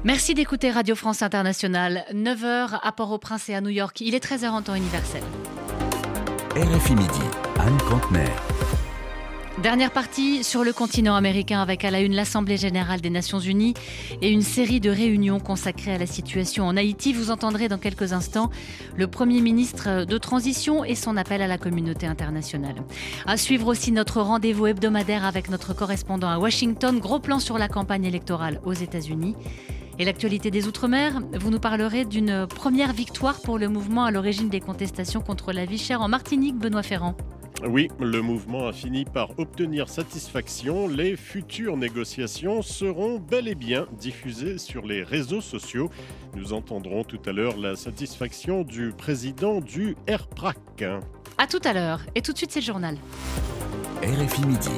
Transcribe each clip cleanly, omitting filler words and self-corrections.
Merci d'écouter Radio France Internationale. 9h à Port-au-Prince et à New York. Il est 13h en temps universel. RFI Midi, Anne Campner. Dernière partie sur le continent américain avec à la une l'Assemblée générale des Nations Unies et une série de réunions consacrées à la situation en Haïti. Vous entendrez dans quelques instants le Premier ministre de transition et son appel à la communauté internationale. À suivre aussi notre rendez-vous hebdomadaire avec notre correspondant à Washington. Gros plan sur la campagne électorale aux États-Unis. Et l'actualité des Outre-mer, vous nous parlerez d'une première victoire pour le mouvement à l'origine des contestations contre la vie chère en Martinique, Benoît Ferrand. Oui, le mouvement a fini par obtenir satisfaction. Les futures négociations seront bel et bien diffusées sur les réseaux sociaux. Nous entendrons tout à l'heure la satisfaction du président du RPRAC. À tout à l'heure. Et tout de suite, c'est le journal. RFI Midi.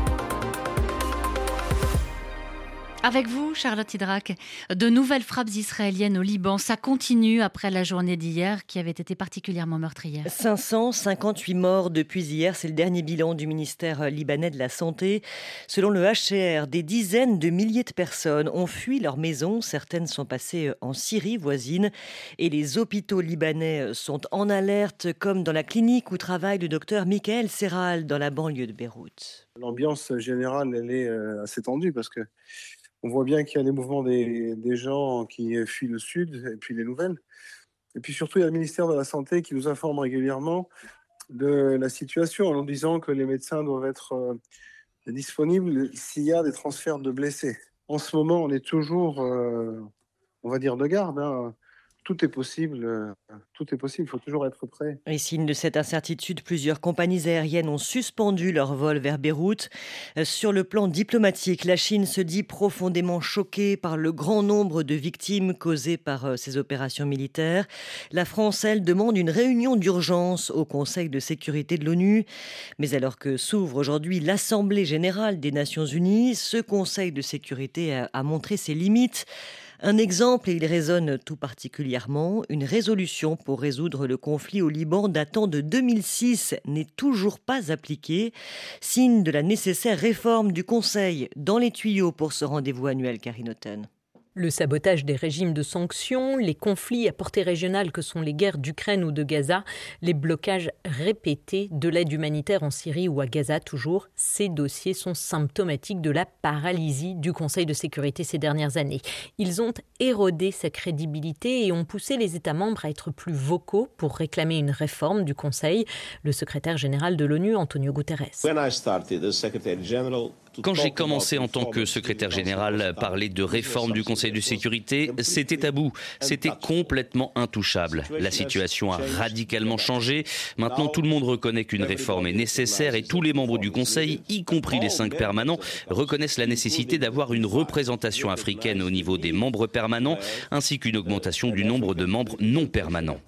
Avec vous, Charlotte Hydrac, de nouvelles frappes israéliennes au Liban. Ça continue après la journée d'hier qui avait été particulièrement meurtrière. 558 morts depuis hier, c'est le dernier bilan du ministère libanais de la Santé. Selon le HCR, des dizaines de milliers de personnes ont fui leur maison. Certaines sont passées en Syrie voisine. Et les hôpitaux libanais sont en alerte, comme dans la clinique où travaille le docteur Michael Serral dans la banlieue de Beyrouth. L'ambiance générale, elle est assez tendue parce que on voit bien qu'il y a des mouvements des gens qui fuient le sud et puis les nouvelles. Et puis surtout, il y a le ministère de la Santé qui nous informe régulièrement de la situation en nous disant que les médecins doivent être disponibles s'il y a des transferts de blessés. En ce moment, on est toujours, on va dire, de garde. Tout est possible, il faut toujours être prêt. Et signe de cette incertitude, plusieurs compagnies aériennes ont suspendu leur vol vers Beyrouth. Sur le plan diplomatique, la Chine se dit profondément choquée par le grand nombre de victimes causées par ces opérations militaires. La France, elle, demande une réunion d'urgence au Conseil de sécurité de l'ONU. Mais alors que s'ouvre aujourd'hui l'Assemblée générale des Nations Unies, ce Conseil de sécurité a montré ses limites. Un exemple, et il résonne tout particulièrement, une résolution pour résoudre le conflit au Liban datant de 2006 n'est toujours pas appliquée, signe de la nécessaire réforme du Conseil dans les tuyaux pour ce rendez-vous annuel, Karine Houghton. Le sabotage des régimes de sanctions, les conflits à portée régionale que sont les guerres d'Ukraine ou de Gaza, les blocages répétés de l'aide humanitaire en Syrie ou à Gaza toujours, ces dossiers sont symptomatiques de la paralysie du Conseil de sécurité ces dernières années. Ils ont érodé sa crédibilité et ont poussé les États membres à être plus vocaux pour réclamer une réforme du Conseil. Le secrétaire général de l'ONU, Antonio Guterres. Quand j'ai commencé en tant que secrétaire général à parler de réforme du Conseil de sécurité, c'était tabou, c'était complètement intouchable. La situation a radicalement changé. Maintenant, tout le monde reconnaît qu'une réforme est nécessaire et tous les membres du Conseil, y compris les 5 permanents, reconnaissent la nécessité d'avoir une représentation africaine au niveau des membres permanents, ainsi qu'une augmentation du nombre de membres non permanents.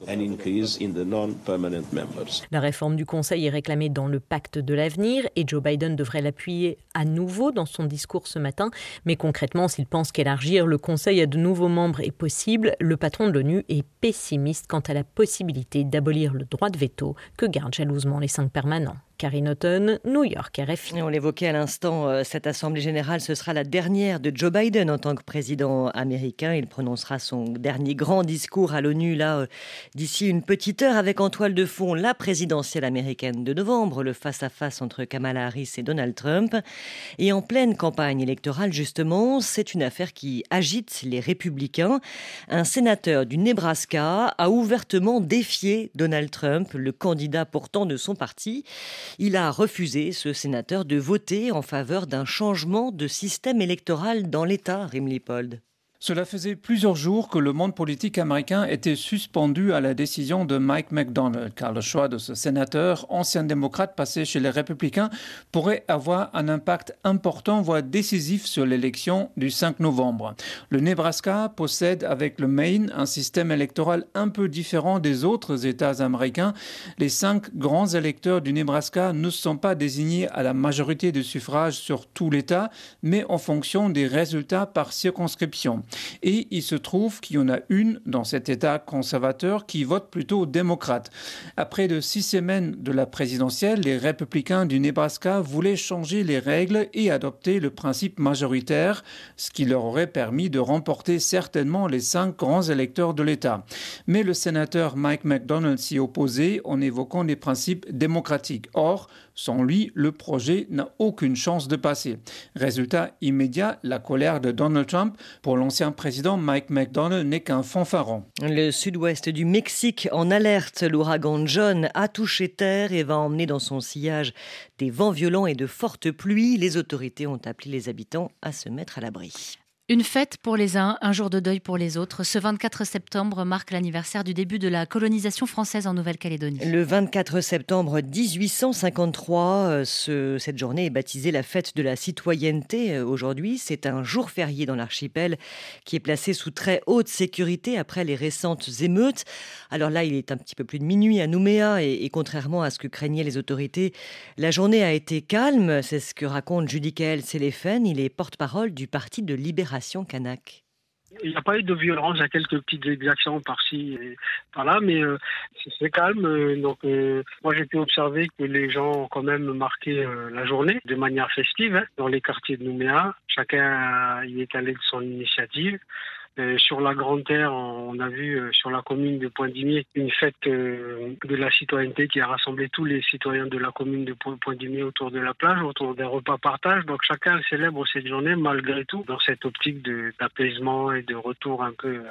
La réforme du Conseil est réclamée dans le pacte de l'avenir et Joe Biden devrait l'appuyer à nouveau dans son discours ce matin. Mais concrètement, s'il pense qu'élargir le Conseil à de nouveaux membres est possible, le patron de l'ONU est pessimiste quant à la possibilité d'abolir le droit de veto que gardent jalousement les 5 permanents. Karine Houghton, New York, RFI. On l'évoquait à l'instant, cette Assemblée générale, ce sera la dernière de Joe Biden en tant que président américain. Il prononcera son dernier grand discours à l'ONU d'ici une petite heure avec en toile de fond la présidentielle américaine de novembre, le face-à-face entre Kamala Harris et Donald Trump. Et en pleine campagne électorale, justement, c'est une affaire qui agite les républicains. Un sénateur du Nebraska a ouvertement défié Donald Trump, le candidat pourtant de son parti. Il a refusé, ce sénateur, de voter en faveur d'un changement de système électoral dans l'État, Rim Lippold. Cela faisait plusieurs jours que le monde politique américain était suspendu à la décision de Mike McDonald, car le choix de ce sénateur, ancien démocrate passé chez les républicains, pourrait avoir un impact important, voire décisif sur l'élection du 5 novembre. Le Nebraska possède avec le Maine un système électoral un peu différent des autres États américains. Les 5 grands électeurs du Nebraska ne sont pas désignés à la majorité de suffrages sur tout l'État, mais en fonction des résultats par circonscription. Et il se trouve qu'il y en a une dans cet État conservateur qui vote plutôt démocrate. Après de 6 semaines de la présidentielle, les républicains du Nebraska voulaient changer les règles et adopter le principe majoritaire, ce qui leur aurait permis de remporter certainement les 5 grands électeurs de l'État. Mais le sénateur Mike McDonald s'y opposait en évoquant les principes démocratiques. Or, sans lui, le projet n'a aucune chance de passer. Résultat immédiat, la colère de Donald Trump. Pour l'ancien président, Mike McDonald n'est qu'un fanfaron. Le sud-ouest du Mexique en alerte. L'ouragan John a touché terre et va emmener dans son sillage des vents violents et de fortes pluies. Les autorités ont appelé les habitants à se mettre à l'abri. Une fête pour les uns, un jour de deuil pour les autres. Ce 24 septembre marque l'anniversaire du début de la colonisation française en Nouvelle-Calédonie. Le 24 septembre 1853, cette journée est baptisée la fête de la citoyenneté. Aujourd'hui, c'est un jour férié dans l'archipel qui est placé sous très haute sécurité après les récentes émeutes. Alors là, il est un petit peu plus de minuit à Nouméa et contrairement à ce que craignaient les autorités, la journée a été calme. C'est ce que raconte Judicaël Séléphène. Il est porte-parole du Parti de libération kanak. Il n'y a pas eu de violence, il y a quelques petites exactions par-ci et par-là, mais c'est calme. Donc, moi, j'ai pu observer que les gens ont quand même marqué la journée de manière festive dans les quartiers de Nouméa. Chacun y est allé de son initiative. Sur la Grande Terre, on a vu sur la commune de Pointe-du-Mier une fête de la citoyenneté qui a rassemblé tous les citoyens de la commune de Pointe-du-Mier autour de la plage, autour d'un repas partage. Donc chacun célèbre cette journée malgré tout dans cette optique d'apaisement et de retour un peu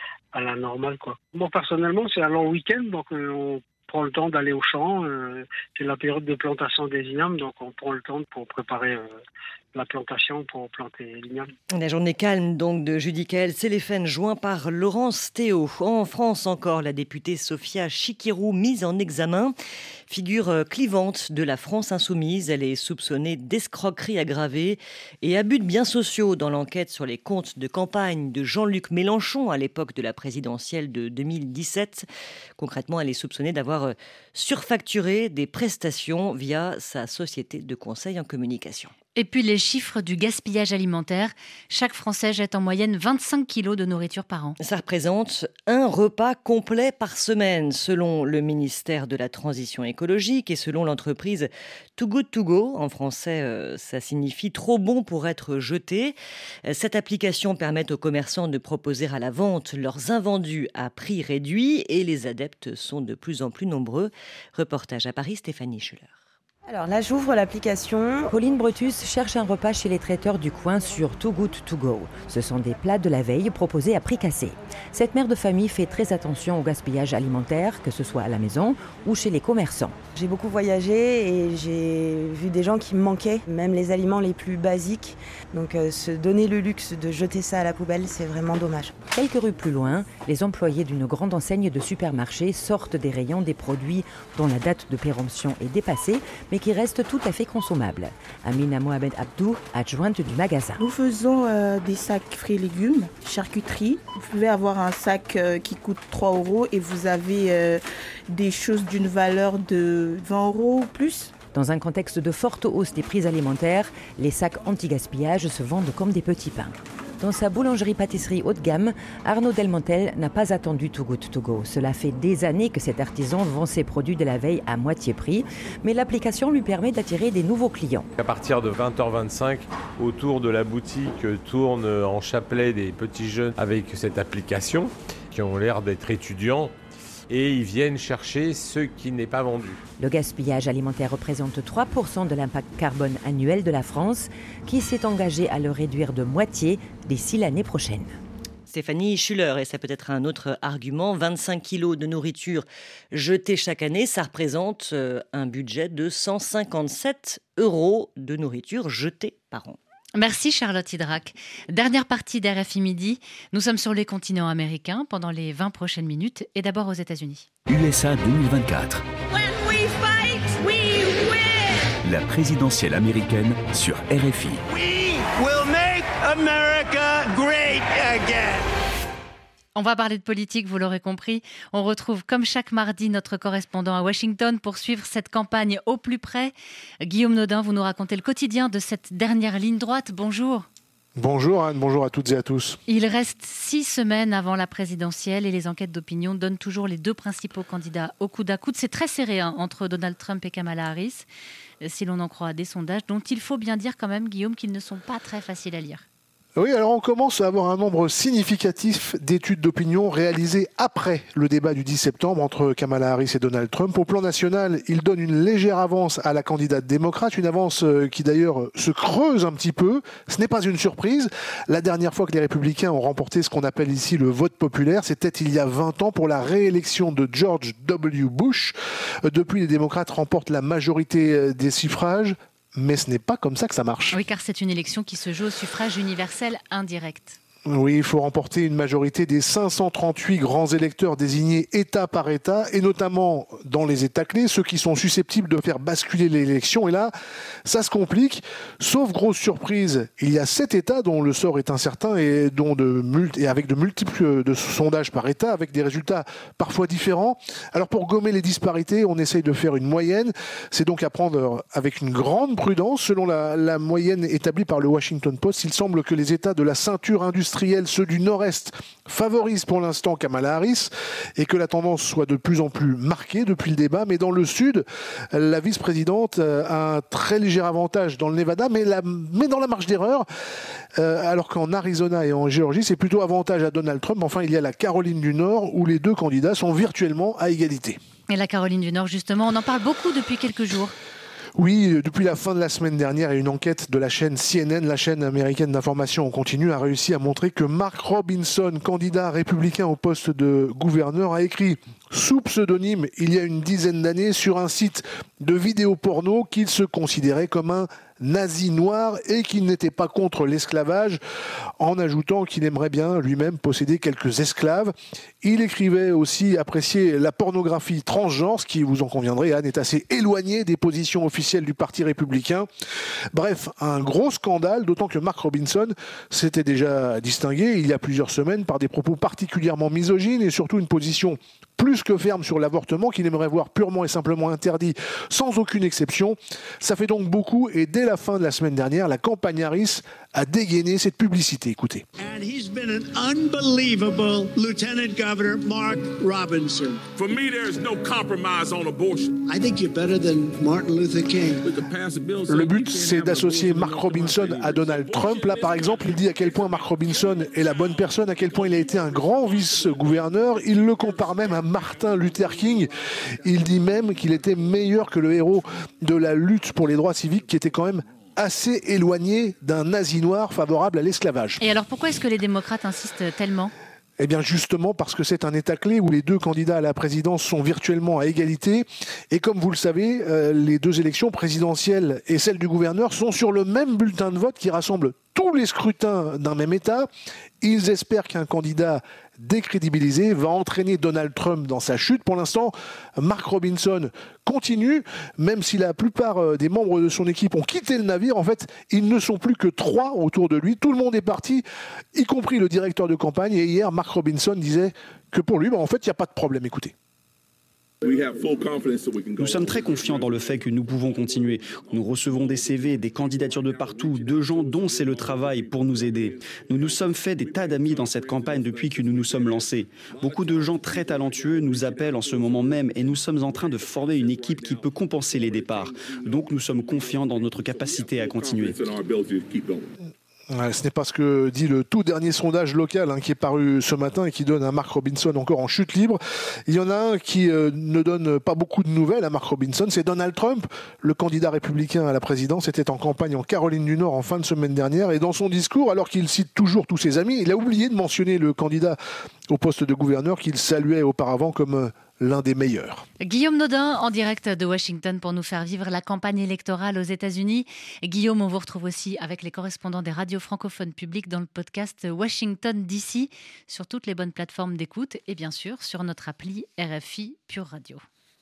à la normale, quoi. Moi personnellement, c'est un long week-end, donc on prend le temps d'aller au champ. C'est la période de plantation des ignames, donc on prend le temps pour préparer la plantation pour planter l'igname. La journée calme donc de Judicaël Séléphène, joint par Laurence Théo. En France encore, la députée Sophia Chikirou, mise en examen, figure clivante de la France insoumise. Elle est soupçonnée d'escroquerie aggravée et abus de biens sociaux dans l'enquête sur les comptes de campagne de Jean-Luc Mélenchon à l'époque de la présidentielle de 2017. Concrètement, elle est soupçonnée d'avoir surfacturé des prestations via sa société de conseil en communication. Et puis les chiffres du gaspillage alimentaire. Chaque Français jette en moyenne 25 kilos de nourriture par an. Ça représente un repas complet par semaine, selon le ministère de la Transition écologique et selon l'entreprise Too Good To Go. En français, ça signifie trop bon pour être jeté. Cette application permet aux commerçants de proposer à la vente leurs invendus à prix réduit et les adeptes sont de plus en plus nombreux. Reportage à Paris, Stéphanie Schuller. Alors là, j'ouvre l'application. Pauline Brutus cherche un repas chez les traiteurs du coin sur Too Good To Go. Ce sont des plats de la veille proposés à prix cassé. Cette mère de famille fait très attention au gaspillage alimentaire, que ce soit à la maison ou chez les commerçants. J'ai beaucoup voyagé et j'ai vu des gens qui me manquaient, même les aliments les plus basiques. Donc se donner le luxe de jeter ça à la poubelle, c'est vraiment dommage. Quelques rues plus loin, les employés d'une grande enseigne de supermarché sortent des rayons des produits dont la date de péremption est dépassée, mais qui restent tout à fait consommables. Amina Mohamed Abdou, adjointe du magasin. Nous faisons des sacs fruits et légumes, charcuterie. Vous pouvez avoir un sac qui coûte 3 € et vous avez des choses d'une valeur de 20 € ou plus. Dans un contexte de forte hausse des prix alimentaires, les sacs anti-gaspillage se vendent comme des petits pains. Dans sa boulangerie-pâtisserie haut de gamme, Arnaud Delmontel n'a pas attendu Too Good To Go. Cela fait des années que cet artisan vend ses produits de la veille à moitié prix, mais l'application lui permet d'attirer des nouveaux clients. À partir de 20h25, autour de la boutique tournent en chapelet des petits jeunes avec cette application qui ont l'air d'être étudiants. Et ils viennent chercher ce qui n'est pas vendu. Le gaspillage alimentaire représente 3% de l'impact carbone annuel de la France, qui s'est engagé à le réduire de moitié d'ici l'année prochaine. Stéphanie Schuller, et ça peut être un autre argument, 25 kilos de nourriture jetée chaque année, ça représente un budget de 157 € de nourriture jetée par an. Merci Charlotte Hydrac. Dernière partie d'RFI Midi. Nous sommes sur les continents américains pendant les 20 prochaines minutes et d'abord aux États-Unis. USA 2024. When we fight, we win. La présidentielle américaine sur RFI. We will make America great again. On va parler de politique, vous l'aurez compris. On retrouve comme chaque mardi notre correspondant à Washington pour suivre cette campagne au plus près. Guillaume Nodin, vous nous racontez le quotidien de cette dernière ligne droite. Bonjour. Bonjour Anne, bonjour à toutes et à tous. Il reste 6 semaines avant la présidentielle et les enquêtes d'opinion donnent toujours les 2 principaux candidats au coude à coude. C'est très serré entre Donald Trump et Kamala Harris, si l'on en croit des sondages, dont il faut bien dire quand même, Guillaume, qu'ils ne sont pas très faciles à lire. Oui, alors on commence à avoir un nombre significatif d'études d'opinion réalisées après le débat du 10 septembre entre Kamala Harris et Donald Trump. Au plan national, il donne une légère avance à la candidate démocrate, une avance qui d'ailleurs se creuse un petit peu. Ce n'est pas une surprise. La dernière fois que les républicains ont remporté ce qu'on appelle ici le vote populaire, c'était il y a 20 ans pour la réélection de George W. Bush. Depuis, les démocrates remportent la majorité des suffrages. Mais ce n'est pas comme ça que ça marche. Oui, car c'est une élection qui se joue au suffrage universel indirect. Oui, il faut remporter une majorité des 538 grands électeurs désignés État par État, et notamment dans les États clés, ceux qui sont susceptibles de faire basculer l'élection. Et là, ça se complique. Sauf grosse surprise, il y a 7 États dont le sort est incertain et avec de multiples sondages par État, avec des résultats parfois différents. Alors pour gommer les disparités, on essaye de faire une moyenne. C'est donc à prendre avec une grande prudence. Selon la moyenne établie par le Washington Post, il semble que les États de la ceinture industrielle, ceux du Nord-Est, favorisent pour l'instant Kamala Harris et que la tendance soit de plus en plus marquée depuis le débat. Mais dans le Sud, la vice-présidente a un très léger avantage dans le Nevada, mais dans la marge d'erreur, alors qu'en Arizona et en Géorgie, c'est plutôt avantage à Donald Trump. Enfin, il y a la Caroline du Nord où les 2 candidats sont virtuellement à égalité. Et la Caroline du Nord, justement, on en parle beaucoup depuis quelques jours. Oui, depuis la fin de la semaine dernière, une enquête de la chaîne CNN, la chaîne américaine d'information en continu, a réussi à montrer que Mark Robinson, candidat républicain au poste de gouverneur, a écrit sous pseudonyme il y a une dizaine d'années sur un site de vidéos porno qu'il se considérait comme un nazi noir et qu'il n'était pas contre l'esclavage, en ajoutant qu'il aimerait bien lui-même posséder quelques esclaves. Il écrivait aussi apprécier la pornographie transgenre, ce qui, vous en conviendrez, Anne, est assez éloigné des positions officielles du Parti républicain. Bref, un gros scandale, d'autant que Mark Robinson s'était déjà distingué il y a plusieurs semaines par des propos particulièrement misogynes et surtout une position plus que ferme sur l'avortement qu'il aimerait voir purement et simplement interdit sans aucune exception. Ça fait donc beaucoup et dès la fin de la semaine dernière, la campagne Harris a dégainé cette publicité. Écoutez. And he's been an unbelievable Lieutenant Governor Mark Robinson. For me, there is no compromise on abortion. I think you're better than Martin Luther King. Le but, c'est d'associer Mark Robinson à Donald Trump. Là, par exemple, il dit à quel point Mark Robinson est la bonne personne, à quel point il a été un grand vice-gouverneur. Il le compare même à Martin Luther King. Il dit même qu'il était meilleur que le héros de la lutte pour les droits civiques, qui était quand même assez éloigné d'un nazi noir favorable à l'esclavage. Et alors pourquoi est-ce que les démocrates insistent tellement ? Eh bien justement parce que c'est un État clé où les 2 candidats à la présidence sont virtuellement à égalité. Et comme vous le savez, les 2 élections présidentielles et celle du gouverneur sont sur le même bulletin de vote qui rassemble tous les scrutins d'un même État. Ils espèrent qu'un candidat décrédibilisé va entraîner Donald Trump dans sa chute. Pour l'instant, Mark Robinson continue, même si la plupart des membres de son équipe ont quitté le navire. En fait, ils ne sont plus que 3 autour de lui. Tout le monde est parti, y compris le directeur de campagne. Et hier, Mark Robinson disait que pour lui, en fait, il n'y a pas de problème. Écoutez. Nous sommes très confiants dans le fait que nous pouvons continuer. Nous recevons des CV, des candidatures de partout, de gens dont c'est le travail pour nous aider. Nous nous sommes fait des tas d'amis dans cette campagne depuis que nous nous sommes lancés. Beaucoup de gens très talentueux nous appellent en ce moment même et nous sommes en train de former une équipe qui peut compenser les départs. Donc nous sommes confiants dans notre capacité à continuer. Ce n'est pas ce que dit le tout dernier sondage local qui est paru ce matin et qui donne à Mark Robinson encore en chute libre. Il y en a un qui ne donne pas beaucoup de nouvelles à Mark Robinson, c'est Donald Trump. Le candidat républicain à la présidence était en campagne en Caroline du Nord en fin de semaine dernière et dans son discours, alors qu'il cite toujours tous ses amis, il a oublié de mentionner le candidat au poste de gouverneur qu'il saluait auparavant comme l'un des meilleurs. Guillaume Nodin en direct de Washington pour nous faire vivre la campagne électorale aux États-Unis. Guillaume, on vous retrouve aussi avec les correspondants des radios francophones publiques dans le podcast Washington DC sur toutes les bonnes plateformes d'écoute et bien sûr sur notre appli RFI Pure Radio.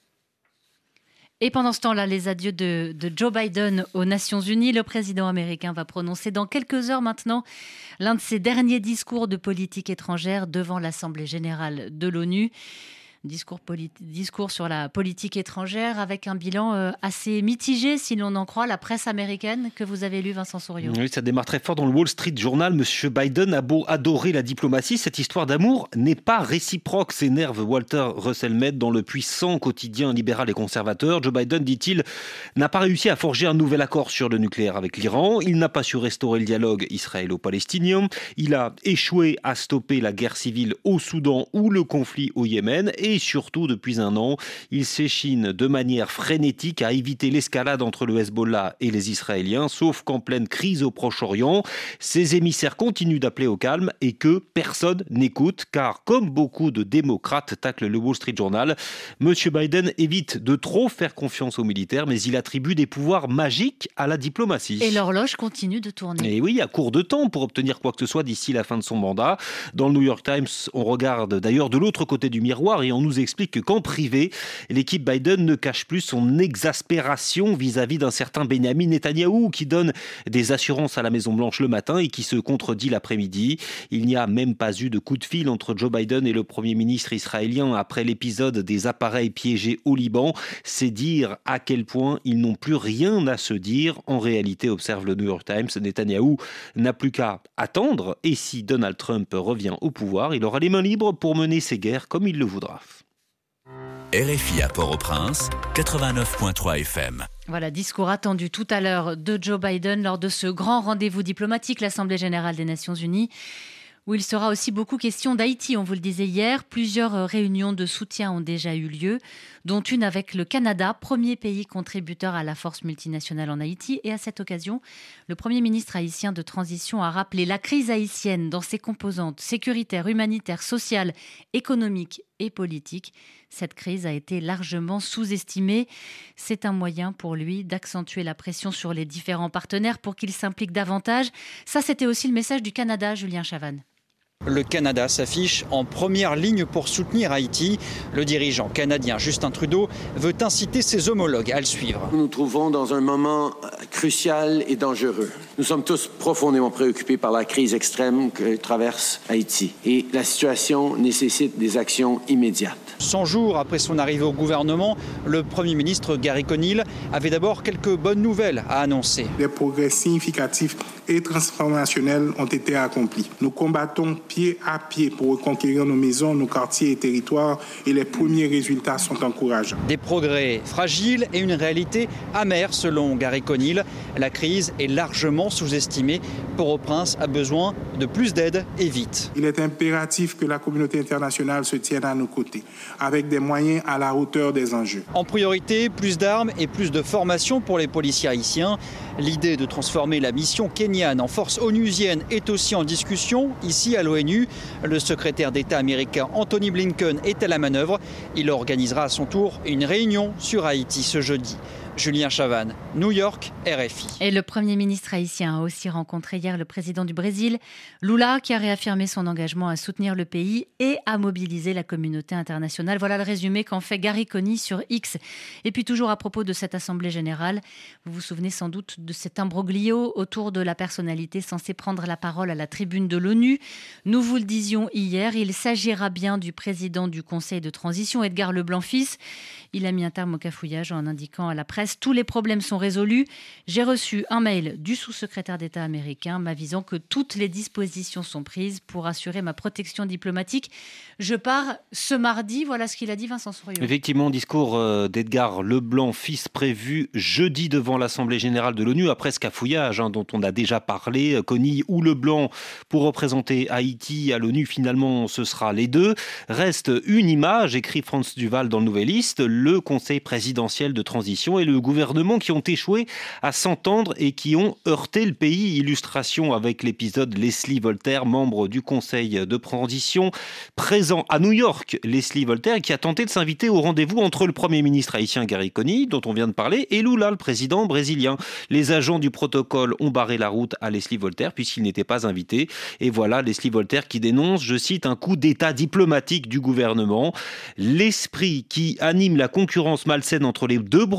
Et pendant ce temps-là, les adieux de Joe Biden aux Nations Unies. Le président américain va prononcer dans quelques heures maintenant l'un de ses derniers discours de politique étrangère devant l'Assemblée générale de l'ONU. Discours sur la politique étrangère avec un bilan assez mitigé, si l'on en croit la presse américaine que vous avez lu, Vincent Souriau. Oui, ça démarre très fort dans le Wall Street Journal. Monsieur Biden a beau adorer la diplomatie, cette histoire d'amour n'est pas réciproque, s'énerve Walter Russell-Mead dans le puissant quotidien libéral et conservateur. Joe Biden, dit-il, n'a pas réussi à forger un nouvel accord sur le nucléaire avec l'Iran. Il n'a pas su restaurer le dialogue israélo-palestinien. Il a échoué à stopper la guerre civile au Soudan ou le conflit au Yémen. Et surtout, depuis un an, il s'échine de manière frénétique à éviter l'escalade entre le Hezbollah et les Israéliens, sauf qu'en pleine crise au Proche-Orient, ses émissaires continuent d'appeler au calme et que personne n'écoute, car comme beaucoup de démocrates, tacle le Wall Street Journal, M. Biden évite de trop faire confiance aux militaires, mais il attribue des pouvoirs magiques à la diplomatie. Et l'horloge continue de tourner. Et oui, à court de temps pour obtenir quoi que ce soit d'ici la fin de son mandat. Dans le New York Times, on regarde d'ailleurs de l'autre côté du miroir et on nous explique qu'en privé, l'équipe Biden ne cache plus son exaspération vis-à-vis d'un certain Benjamin Netanyahou qui donne des assurances à la Maison-Blanche le matin et qui se contredit l'après-midi. Il n'y a même pas eu de coup de fil entre Joe Biden et le Premier ministre israélien après l'épisode des appareils piégés au Liban. C'est dire à quel point ils n'ont plus rien à se dire. En réalité, observe le New York Times, Netanyahou n'a plus qu'à attendre et si Donald Trump revient au pouvoir, il aura les mains libres pour mener ses guerres comme il le voudra. RFI à Port-au-Prince, 89.3 FM. Voilà, discours attendu tout à l'heure de Joe Biden lors de ce grand rendez-vous diplomatique, l'Assemblée générale des Nations unies, où il sera aussi beaucoup question d'Haïti. On vous le disait hier, plusieurs réunions de soutien ont déjà eu lieu, dont une avec le Canada, premier pays contributeur à la force multinationale en Haïti. Et à cette occasion, le Premier ministre haïtien de transition a rappelé la crise haïtienne dans ses composantes sécuritaires, humanitaires, sociales, économiques et politiques. Cette crise a été largement sous-estimée. C'est un moyen pour lui d'accentuer la pression sur les différents partenaires pour qu'ils s'impliquent davantage. Ça, c'était aussi le message du Canada, Julien Chavannes. Le Canada s'affiche en première ligne pour soutenir Haïti. Le dirigeant canadien Justin Trudeau veut inciter ses homologues à le suivre. Nous nous trouvons dans un moment crucial et dangereux. Nous sommes tous profondément préoccupés par la crise extrême que traverse Haïti. Et la situation nécessite des actions immédiates. 100 jours après son arrivée au gouvernement, le Premier ministre Gary Conille avait d'abord quelques bonnes nouvelles à annoncer. Des progrès significatifs et transformationnels ont été accomplis. Nous combattons pied à pied pour reconquérir nos maisons, nos quartiers et territoires et les premiers résultats sont encourageants. Des progrès fragiles et une réalité amère selon Gary Conille. La crise est largement sous-estimée. Port-au-Prince a besoin de plus d'aide et vite. Il est impératif que la communauté internationale se tienne à nos côtés, avec des moyens à la hauteur des enjeux. En priorité, plus d'armes et plus de formation pour les policiers haïtiens. L'idée de transformer la mission kenyane en force onusienne est aussi en discussion ici à l'ONU. Le secrétaire d'État américain Anthony Blinken est à la manœuvre. Il organisera à son tour une réunion sur Haïti ce jeudi. Julien Chavannes, New York, RFI. Et le Premier ministre haïtien a aussi rencontré hier le président du Brésil, Lula, qui a réaffirmé son engagement à soutenir le pays et à mobiliser la communauté internationale. Voilà le résumé qu'en fait Gary Conille sur X. Et puis toujours à propos de cette Assemblée générale, vous vous souvenez sans doute de cet imbroglio autour de la personnalité censée prendre la parole à la tribune de l'ONU. Nous vous le disions hier, il s'agira bien du président du Conseil de transition, Edgar Leblanc-Fils. Il a mis un terme au cafouillage en indiquant à la presse: tous les problèmes sont résolus. J'ai reçu un mail du sous-secrétaire d'État américain m'avisant que toutes les dispositions sont prises pour assurer ma protection diplomatique. Je pars ce mardi. Voilà ce qu'il a dit, Vincent Souriau. Effectivement, discours d'Edgar Leblanc-Fils prévu jeudi devant l'Assemblée générale de l'ONU après ce cafouillage dont on a déjà parlé. Conille ou Leblanc pour représenter Haïti à l'ONU, finalement ce sera les deux. Reste une image, écrit Franz Duval dans le Nouvelliste, le Conseil présidentiel de transition et le gouvernement qui ont échoué à s'entendre et qui ont heurté le pays. Illustration avec l'épisode Leslie Voltaire, membre du Conseil de transition, présent à New York. Leslie Voltaire qui a tenté de s'inviter au rendez-vous entre le Premier ministre haïtien Gary Conille, dont on vient de parler, et Lula, le président brésilien. Les agents du protocole ont barré la route à Leslie Voltaire puisqu'il n'était pas invité. Et voilà Leslie Voltaire qui dénonce, je cite, un coup d'état diplomatique du gouvernement. L'esprit qui anime la concurrence malsaine entre les deux branches de l'exécutif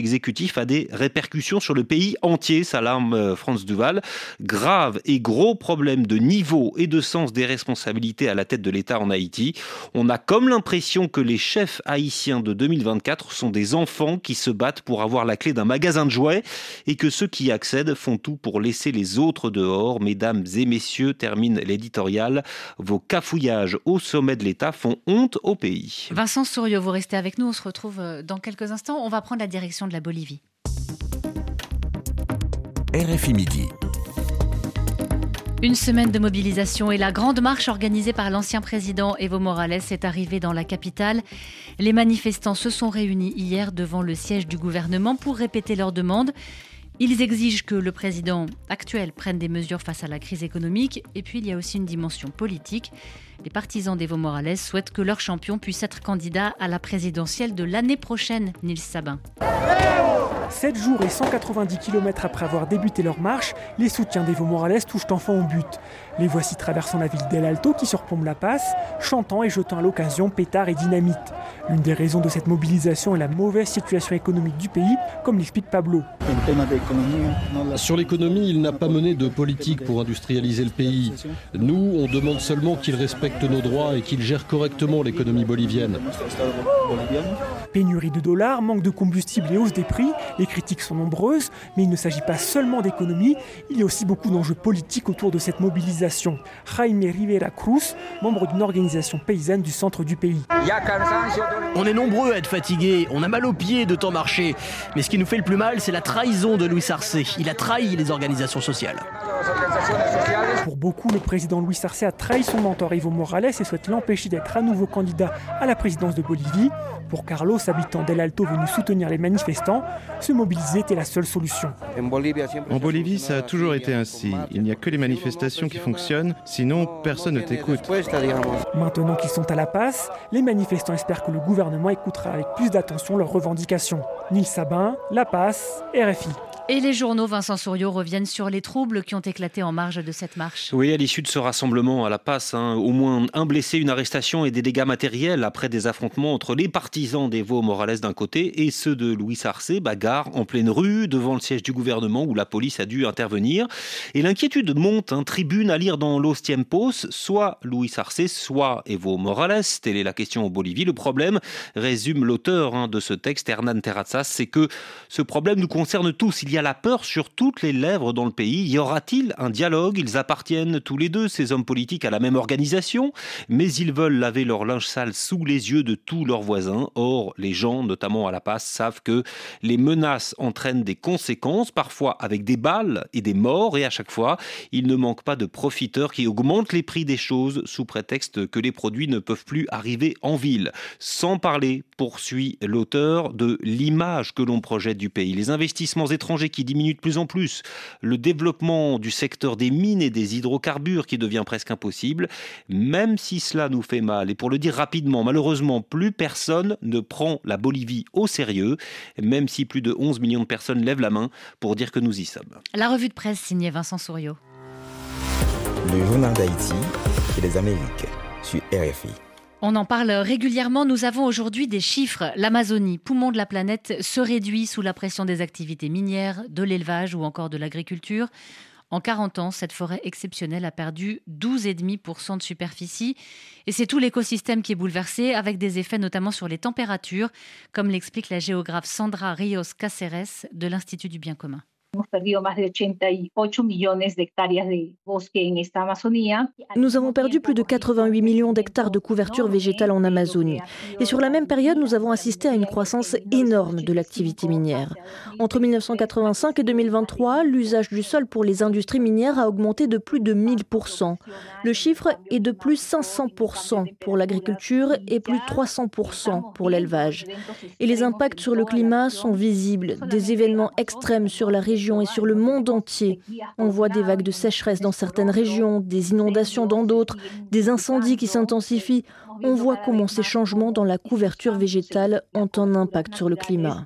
l'exécutif a des répercussions sur le pays entier, s'alarme France Duval. Grave et gros problème de niveau et de sens des responsabilités à la tête de l'État en Haïti. On a comme l'impression que les chefs haïtiens de 2024 sont des enfants qui se battent pour avoir la clé d'un magasin de jouets et que ceux qui y accèdent font tout pour laisser les autres dehors. Mesdames et messieurs, termine l'éditorial, vos cafouillages au sommet de l'État font honte au pays. Vincent Souriau, vous restez avec nous, on se retrouve dans quelques instants. On va prendre la direction de la Bolivie. RFI Midi. Une semaine de mobilisation et la grande marche organisée par l'ancien président Evo Morales est arrivée dans la capitale. Les manifestants se sont réunis hier devant le siège du gouvernement pour répéter leurs demandes. Ils exigent que le président actuel prenne des mesures face à la crise économique. Et puis il y a aussi une dimension politique. Les partisans d'Evo Morales souhaitent que leur champion puisse être candidat à la présidentielle de l'année prochaine, Nils Sabin. 7 jours et 190 km après avoir débuté leur marche, les soutiens d'Evo Morales touchent enfin au but. Les voici traversant la ville d'El Alto qui surplombe La Paz, chantant et jetant à l'occasion pétards et dynamite. L'une des raisons de cette mobilisation est la mauvaise situation économique du pays, comme l'explique Pablo. Sur l'économie, il n'a pas mené de politique pour industrialiser le pays. Nous, on demande seulement qu'il respecte nos droits et qu'il gère correctement l'économie bolivienne. Pénurie de dollars, manque de combustible et hausse des prix, les critiques sont nombreuses, mais il ne s'agit pas seulement d'économie, il y a aussi beaucoup d'enjeux politiques autour de cette mobilisation. Jaime Rivera Cruz, membre d'une organisation paysanne du centre du pays. On est nombreux à être fatigués, on a mal aux pieds de tant marcher, mais ce qui nous fait le plus mal, c'est la trahison de Luis Arce. Il a trahi les organisations sociales. Pour beaucoup, le président Luis Arce a trahi son mentor Evo Morales et souhaite l'empêcher d'être à nouveau candidat à la présidence de Bolivie. Pour Carlos, habitant d'El Alto venu soutenir les manifestants, se mobiliser était la seule solution. En Bolivie, ça a toujours été ainsi. Il n'y a que les manifestations qui fonctionnent, sinon personne ne t'écoute. Maintenant qu'ils sont à La Paz, les manifestants espèrent que le gouvernement écoutera avec plus d'attention leurs revendications. Nils Sabin, La Paz, RFI. Et les journaux, Vincent Souriau, reviennent sur les troubles qui ont éclaté en marge de cette marche. Oui, à l'issue de ce rassemblement à La Paz, au moins un blessé, une arrestation et des dégâts matériels après des affrontements entre les partisans d'Evo Morales d'un côté et ceux de Luis Arce, bagarre en pleine rue devant le siège du gouvernement où la police a dû intervenir. Et l'inquiétude monte, tribune à lire dans Los Tiempos, soit Luis Arce, soit Evo Morales. Telle est la question en Bolivie. Le problème, résume l'auteur de ce texte, Hernan Terrazas, c'est que ce problème nous concerne tous. Il y a la peur sur toutes les lèvres dans le pays. Y aura-t-il un dialogue ? Ils appartiennent tous les deux, ces hommes politiques, à la même organisation, mais ils veulent laver leur linge sale sous les yeux de tous leurs voisins. Or, les gens, notamment à La Paz, savent que les menaces entraînent des conséquences, parfois avec des balles et des morts, et à chaque fois, il ne manque pas de profiteurs qui augmentent les prix des choses sous prétexte que les produits ne peuvent plus arriver en ville. Sans parler, poursuit l'auteur, de l'image que l'on projette du pays. Les investissements étrangers qui diminuent de plus en plus, le développement du secteur des mines et des hydrocarbures qui devient presque impossible, même si cela nous fait mal. Et pour le dire rapidement, malheureusement, plus personne ne prend la Bolivie au sérieux, même si plus de 11 millions de personnes lèvent la main pour dire que nous y sommes. La revue de presse signée Vincent Souriau. Le journal d'Haïti et les Amériques sur RFI. On en parle régulièrement, nous avons aujourd'hui des chiffres. L'Amazonie, poumon de la planète, se réduit sous la pression des activités minières, de l'élevage ou encore de l'agriculture. En 40 ans, cette forêt exceptionnelle a perdu 12,5% de superficie. Et c'est tout l'écosystème qui est bouleversé, avec des effets notamment sur les températures, comme l'explique la géographe Sandra Ríos Cáceres de l'Institut du Bien commun. Nous avons perdu plus de 88 millions d'hectares de couverture végétale en Amazonie. Et sur la même période, nous avons assisté à une croissance énorme de l'activité minière. Entre 1985 et 2023, l'usage du sol pour les industries minières a augmenté de plus de 1000%. Le chiffre est de plus 500% pour l'agriculture et plus 300% pour l'élevage. Et les impacts sur le climat sont visibles. Des événements extrêmes sur la région et sur le monde entier. On voit des vagues de sécheresse dans certaines régions, des inondations dans d'autres, des incendies qui s'intensifient. On voit comment ces changements dans la couverture végétale ont un impact sur le climat.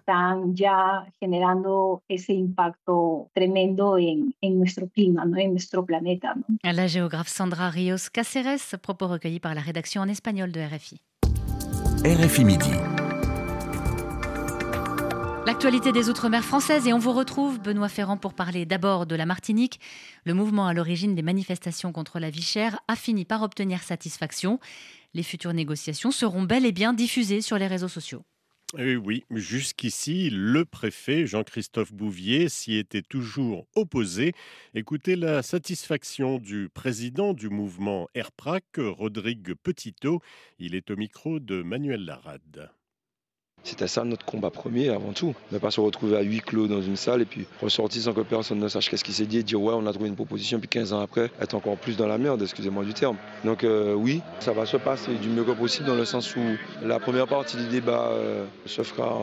La géographe Sandra Ríos Cáceres, propos recueillis par la rédaction en espagnol de RFI. RFI Midi. L'actualité des Outre-mer françaises et on vous retrouve, Benoît Ferrand, pour parler d'abord de la Martinique. Le mouvement à l'origine des manifestations contre la vie chère a fini par obtenir satisfaction. Les futures négociations seront bel et bien diffusées sur les réseaux sociaux. Oui, jusqu'ici, le préfet Jean-Christophe Bouvier s'y était toujours opposé. Écoutez la satisfaction du président du mouvement Airprac, Rodrigue Petitot. Il est au micro de Manuel Larade. C'était ça notre combat premier avant tout. Ne pas se retrouver à huis clos dans une salle et puis ressortir sans que personne ne sache qu'est-ce qui s'est dit et dire ouais on a trouvé une proposition puis 15 ans après être encore plus dans la merde, excusez-moi du terme. Donc oui, ça va se passer du mieux que possible dans le sens où la première partie du débat se fera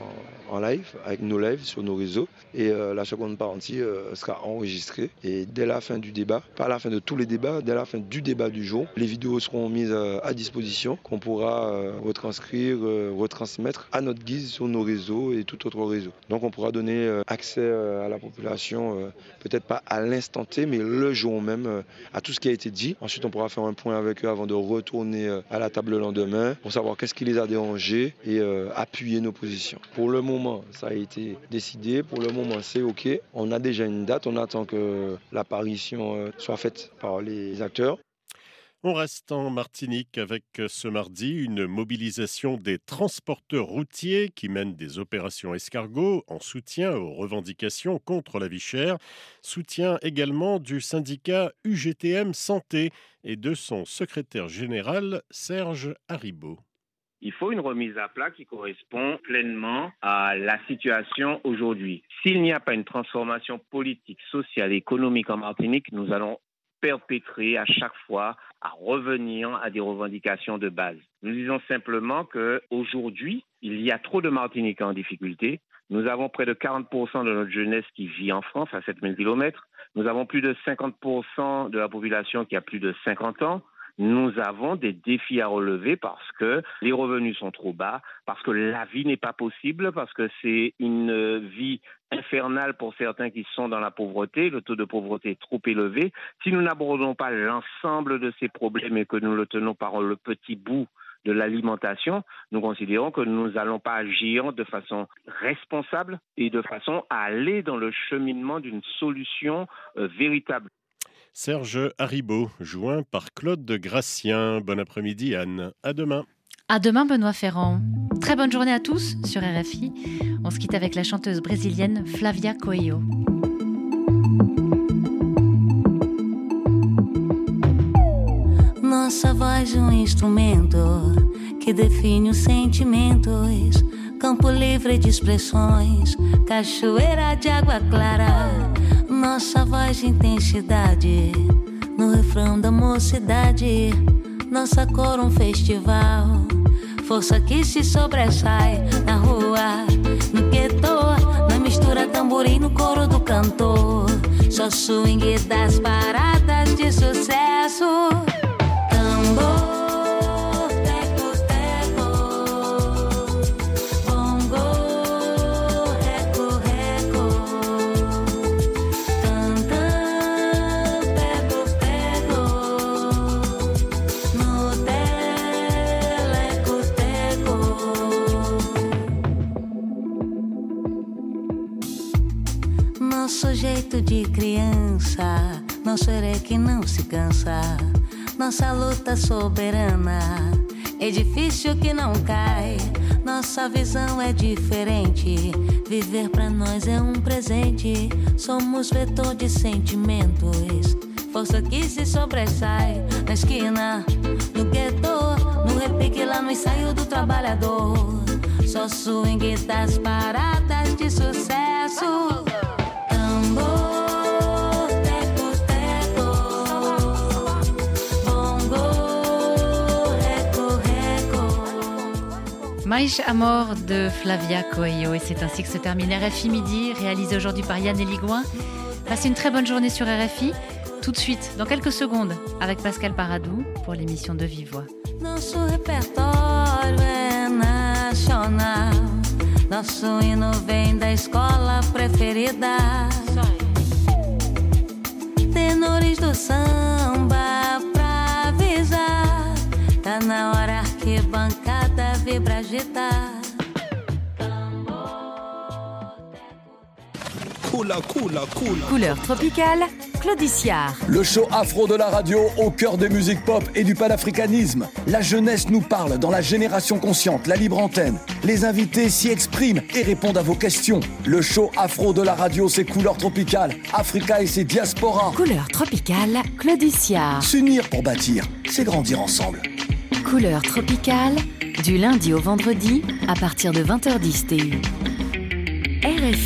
en live, avec nos lives sur nos réseaux et la seconde partie sera enregistrée et dès la fin du débat, pas à la fin de tous les débats, dès la fin du débat du jour, les vidéos seront mises à disposition qu'on pourra retranscrire, retransmettre à notre guise sur nos réseaux et tout autre réseau. Donc on pourra donner accès à la population, peut-être pas à l'instant T, mais le jour même, à tout ce qui a été dit. Ensuite on pourra faire un point avec eux avant de retourner à la table le lendemain pour savoir qu'est-ce qui les a dérangés et appuyer nos positions. Pour le moment, ça a été décidé. Pour le moment, c'est OK. On a déjà une date. On attend que l'apparition soit faite par les acteurs. On reste en Martinique avec ce mardi une mobilisation des transporteurs routiers qui mènent des opérations escargots en soutien aux revendications contre la vie chère. Soutien également du syndicat UGTM Santé et de son secrétaire général Serge Haribo. Il faut une remise à plat qui correspond pleinement à la situation aujourd'hui. S'il n'y a pas une transformation politique, sociale et économique en Martinique, nous allons perpétrer à chaque fois à revenir à des revendications de base. Nous disons simplement qu'aujourd'hui, il y a trop de Martiniquais en difficulté. Nous avons près de 40% de notre jeunesse qui vit en France à 7000 km. Nous avons plus de 50% de la population qui a plus de 50 ans. Nous avons des défis à relever parce que les revenus sont trop bas, parce que la vie n'est pas possible, parce que c'est une vie infernale pour certains qui sont dans la pauvreté, le taux de pauvreté est trop élevé. Si nous n'abordons pas l'ensemble de ces problèmes et que nous le tenons par le petit bout de l'alimentation, nous considérons que nous n'allons pas agir de façon responsable et de façon à aller dans le cheminement d'une solution véritable. Serge Haribo, joint par Claude Gratien. Bon après-midi Anne, à demain. À demain Benoît Ferrand. Très bonne journée à tous sur RFI. On se quitte avec la chanteuse brésilienne Flavia Coelho. Nossa voz instrumento que define os sentimentos, campo livre de expressões, cachoeira de água clara. Nossa voz de intensidade, no refrão da mocidade. Nossa cor festival, força que se sobressai. Na rua, no gueto, na mistura tamborim no coro do cantor. Só swing das paradas de sucesso. Tambor. Nosso jeito de criança, nosso herê que não se cansa, nossa luta soberana, edifício que não cai. Nossa visão é diferente, viver pra nós é presente. Somos vetor de sentimentos, força que se sobressai. Na esquina, no gueto, no repique lá no ensaio do trabalhador. Só swing das paradas de sucesso. Maïch Amor de Flavia Coelho. Et c'est ainsi que se termine RFI Midi, réalisé aujourd'hui par Yann Eligouin. Passez une très bonne journée sur RFI. Tout de suite, dans quelques secondes, avec Pascal Paradou pour l'émission de Vive Voix. Nosso repertório é nacional. Nosso hino vem da escola preferida. Tenores do samba pra avisar. Tá na hora arquibancada vibra agitar. Couleur tropicale, Claudiciard. Le show afro de la radio au cœur des musiques pop et du panafricanisme. La jeunesse nous parle dans la génération consciente, la libre antenne. Les invités s'y expriment et répondent à vos questions. Le show afro de la radio, c'est Couleur tropicale, Africa et ses diasporas. Couleur tropicale, Claudiciard. S'unir pour bâtir, c'est grandir ensemble. Couleur tropicale, du lundi au vendredi, à partir de 20h10 TU. RFI.